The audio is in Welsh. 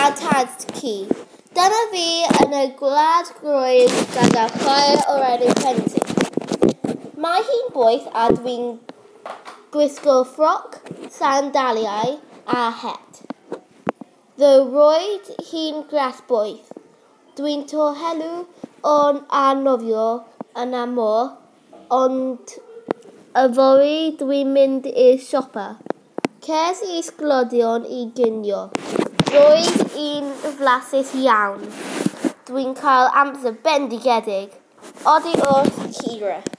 a tad ci. Dyma fi yn y gwlad groen gyda chwaer o'r enw Plentyn. Mae hi'n boeth a dwi'n gwisgo ffroc, sandaliau a het. Roedd hi'n grasboeth. Dwi'n tohelw o'n anofio yn amor, ond yfory dwi'n mynd i'r siopa. Ces I sglodion I ginio. Roedd un flasus iawn. Dwi'n cael amser bendigedig. Oddi wrth hira.